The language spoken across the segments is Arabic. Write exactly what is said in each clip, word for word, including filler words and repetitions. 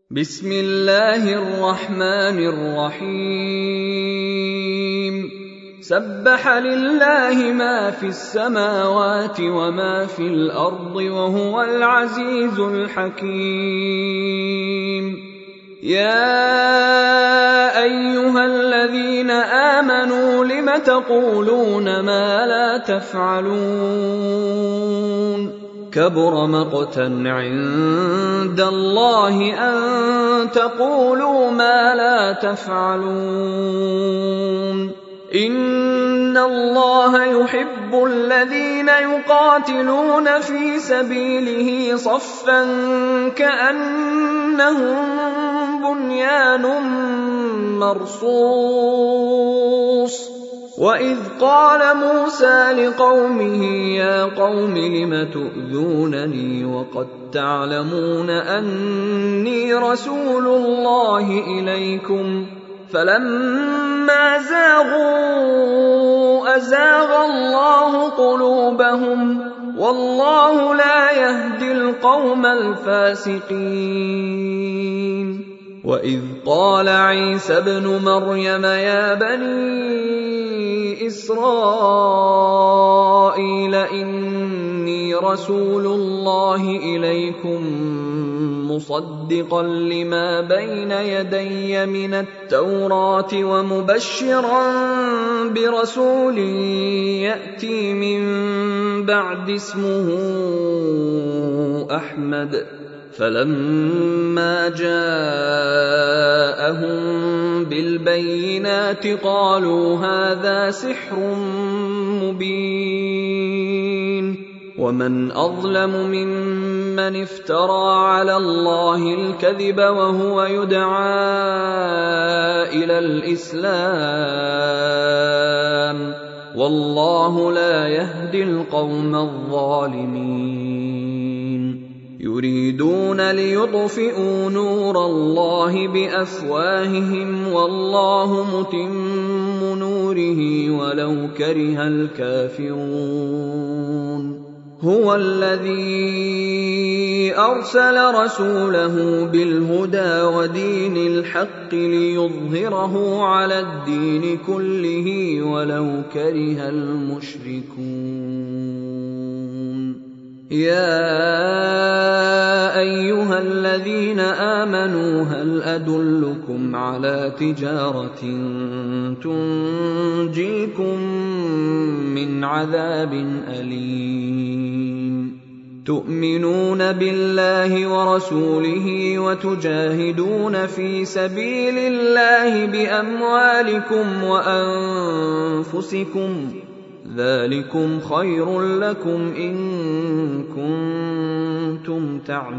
بسم الله الرحمن الرحيم سبح لله ما في السماوات وما في الأرض وهو العزيز الحكيم يا أيها الذين آمنوا لم تقولون ما لا تفعلون كبر مقتا عند الله أن تقولوا ما لا تفعلون إن الله يحب الذين يقاتلون في سبيله صفا كأنهم بنيان مرصوص وإذ قال موسى لقومه يا قوم لم تؤذونني وقد تعلمون أني رسول الله إليكم فلما زاغوا أزاغ الله قلوبهم والله لا يهدي القوم الفاسقين وإذ قال عيسى ابن مريم يا بني إسرائيل إني رسول الله إليكم مصدقا لما بين يدي من التوراة ومبشرا برسول يأتي من بعد اسمه أحمد فلما جاءهم بالبينات قالوا هذا سحر مبين ومن أظلم ممن افترى على الله الكذب وهو يدعى إلى الإسلام والله لا يهدي القوم الظالمين يريدون ليطفئوا نور الله بأفواههم والله متم نوره ولو كره الكافرون هو الذي أرسل رسوله بالهدى ودين الحق ليظهره على الدين كله ولو كره المشركون يا أيها الذين آمنوا هل أدلكم على تجارة تنجيكم من عذاب أليم تؤمنون بالله ورسوله وتجاهدون في سبيل الله بأموالكم وأنفسكم ذلكم خير لكم إن كنتم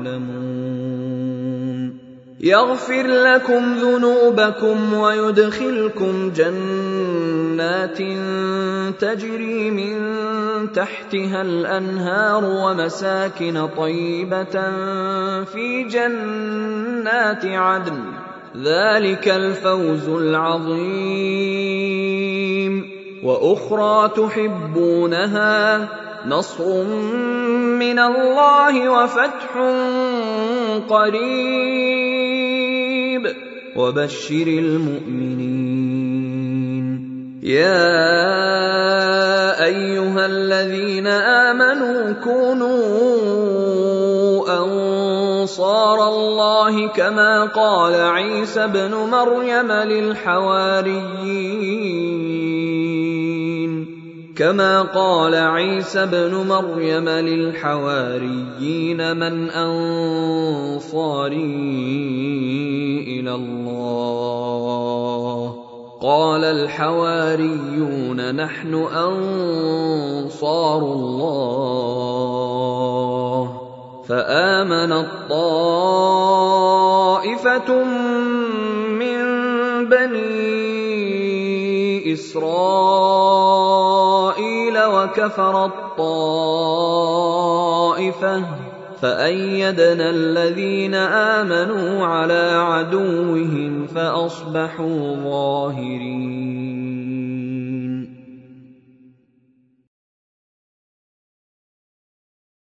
تعلمون يغفر لكم ذنوبكم ويدخلكم جنات تجري من تحتها الأنهار ومساكن طيبة في جنات عدن ذلك الفوز العظيم وأخرى تحبونها نصر من الله وفتح قريب وبشر المؤمنين يا أيها الذين آمنوا كونوا أنصار الله كما قال عيسى ابن مريم للحواريين كما قال عيسى ابن مريم للحواريين من أنصاري إلى الله قال الحواريون نحن أنصار الله فآمنت طائفة من بني إسرائيل وكفرت طائفة فأيدنا الذين آمنوا على عدوهم فأصبحوا ظاهرين